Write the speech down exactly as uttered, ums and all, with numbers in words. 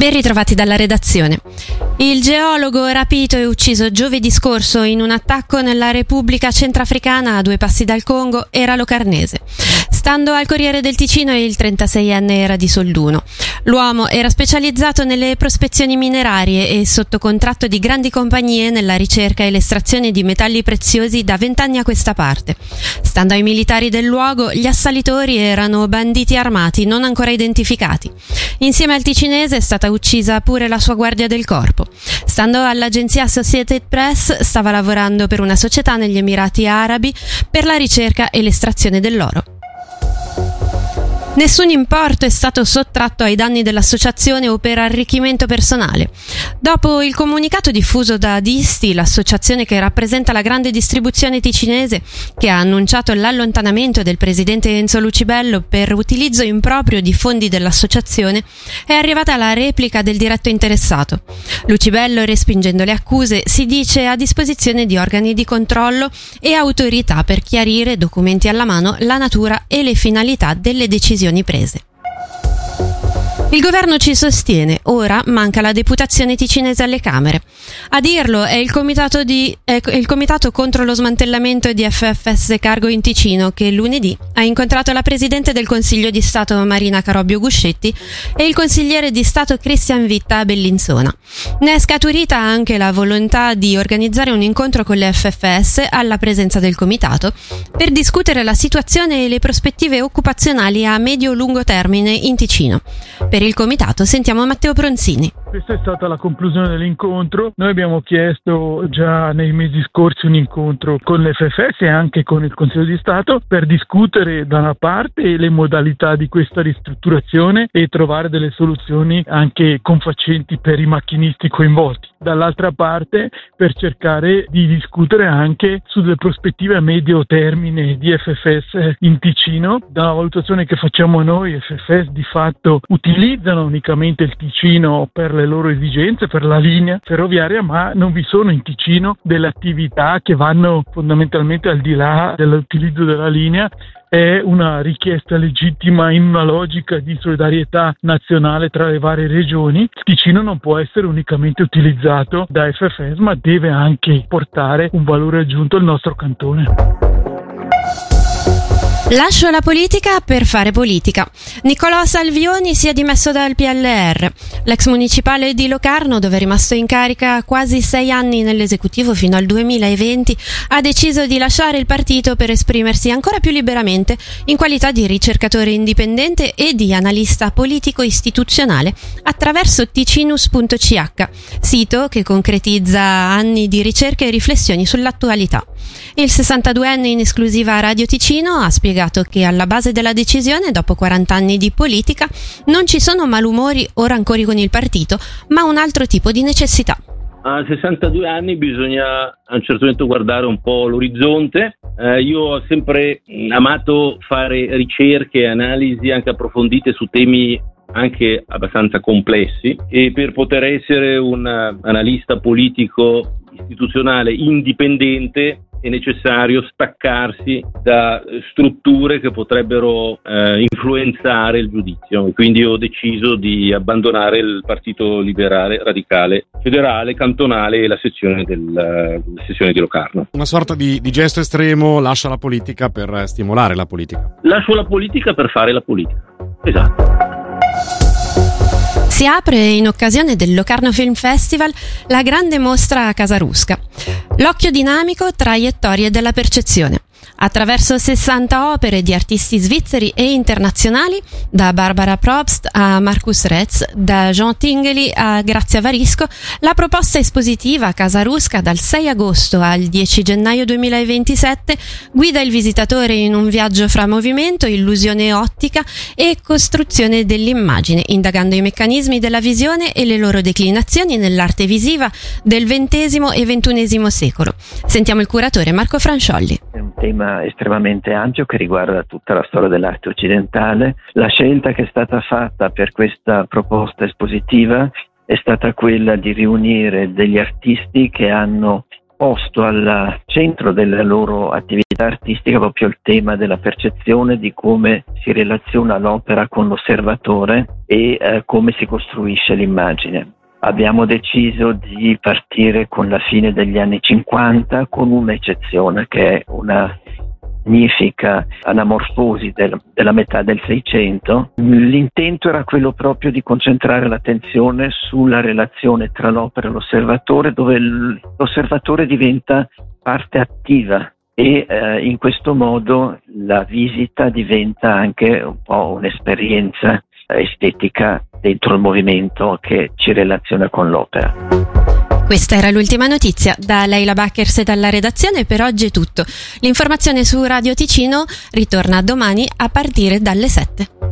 Ben ritrovati dalla redazione. Il geologo rapito e ucciso giovedì scorso in un attacco nella Repubblica Centrafricana a due passi dal Congo era Locarnese. Stando al Corriere del Ticino, il trentaseienne era di Solduno. L'uomo era specializzato nelle prospezioni minerarie e sotto contratto di grandi compagnie nella ricerca e l'estrazione di metalli preziosi da vent'anni a questa parte. Stando ai militari del luogo, gli assalitori erano banditi armati non ancora identificati. Insieme al ticinese è stata uccisa pure la sua guardia del corpo. Stando all'agenzia Associated Press, stava lavorando per una società negli Emirati Arabi per la ricerca e l'estrazione dell'oro. Nessun importo è stato sottratto ai danni dell'associazione o per arricchimento personale. Dopo il comunicato diffuso da Disti, l'associazione che rappresenta la grande distribuzione ticinese, che ha annunciato l'allontanamento del presidente Enzo Lucibello per utilizzo improprio di fondi dell'associazione, è arrivata la replica del diretto interessato. Lucibello, respingendo le accuse, si dice a disposizione di organi di controllo e autorità per chiarire, documenti alla mano, la natura e le finalità delle decisioni prese. Il governo ci sostiene, ora manca la deputazione ticinese alle Camere. A dirlo è il comitato, di, è il comitato contro lo smantellamento di F F S Cargo in Ticino, che lunedì ha incontrato la Presidente del Consiglio di Stato Marina Carobbio Guscetti e il consigliere di Stato Cristian Vitta a Bellinzona. Ne è scaturita anche la volontà di organizzare un incontro con le F F S alla presenza del comitato per discutere la situazione e le prospettive occupazionali a medio-lungo termine in Ticino. Per il comitato sentiamo Matteo Bronzini. Questa è stata la conclusione dell'incontro. Noi abbiamo chiesto già nei mesi scorsi un incontro con le F F S e anche con il Consiglio di Stato per discutere da una parte le modalità di questa ristrutturazione e trovare delle soluzioni anche confacenti per i macchinisti coinvolti. Dall'altra parte per cercare di discutere anche sulle prospettive a medio termine di F F S in Ticino. Dalla valutazione che facciamo noi, F F S di fatto utilizzano unicamente il Ticino per le loro esigenze, per la linea ferroviaria, ma non vi sono in Ticino delle attività che vanno fondamentalmente al di là dell'utilizzo della linea. È una richiesta legittima in una logica di solidarietà nazionale tra le varie regioni. Il Ticino non può essere unicamente utilizzato da F F S, ma deve anche portare un valore aggiunto al nostro cantone. Lascio la politica per fare politica. Nicolò Salvioni si è dimesso dal P L R. L'ex municipale di Locarno, dove è rimasto in carica quasi sei anni nell'esecutivo fino al duemilaventi, ha deciso di lasciare il partito per esprimersi ancora più liberamente in qualità di ricercatore indipendente e di analista politico-istituzionale attraverso ticinus punto c h, sito che concretizza anni di ricerche e riflessioni sull'attualità. Il sessantaduenne in esclusiva a Radio Ticino ha spiegato che alla base della decisione, dopo quaranta anni di politica, non ci sono malumori o rancori con il partito, ma un altro tipo di necessità. A sessantadue anni bisogna a un certo momento guardare un po' l'orizzonte. Eh, io ho sempre amato fare ricerche e analisi anche approfondite su temi anche abbastanza complessi, e per poter essere un analista politico istituzionale indipendente è necessario staccarsi da strutture che potrebbero eh, influenzare il giudizio, e quindi ho deciso di abbandonare il Partito Liberale Radicale Federale, Cantonale e la sezione, del, la sezione di Locarno. Una sorta di, di gesto estremo: lascia la politica per stimolare la politica. Lascio la politica per fare la politica, esatto. Si apre in occasione del Locarno Film Festival la grande mostra a Casarusca. L'occhio dinamico, traiettorie della percezione. Attraverso sessanta opere di artisti svizzeri e internazionali, da Barbara Probst a Markus Retz, da Jean Tinguely a Grazia Varisco, la proposta espositiva a Casarusca dal sei agosto al dieci gennaio duemilaventisette guida il visitatore in un viaggio fra movimento, illusione ottica e costruzione dell'immagine, indagando i meccanismi della visione e le loro declinazioni nell'arte visiva del ventesimo e ventunesimo secolo. Sentiamo il curatore Marco Franciolli. È un tema estremamente ampio che riguarda tutta la storia dell'arte occidentale. La scelta che è stata fatta per questa proposta espositiva è stata quella di riunire degli artisti che hanno posto al centro della loro attività artistica proprio il tema della percezione, di come si relaziona l'opera con l'osservatore, e eh, come si costruisce l'immagine. Abbiamo deciso di partire con la fine degli anni cinquanta, con un'eccezione che è una magnifica anamorfosi del, della metà del Seicento. L'intento era quello proprio di concentrare l'attenzione sulla relazione tra l'opera e l'osservatore, dove l'osservatore diventa parte attiva e eh, in questo modo la visita diventa anche un po' un'esperienza estetica dentro il movimento che ci relaziona con l'opera. Questa era l'ultima notizia. Da Leila Backers e dalla redazione per oggi è tutto. L'informazione su Radio Ticino ritorna domani a partire dalle sette.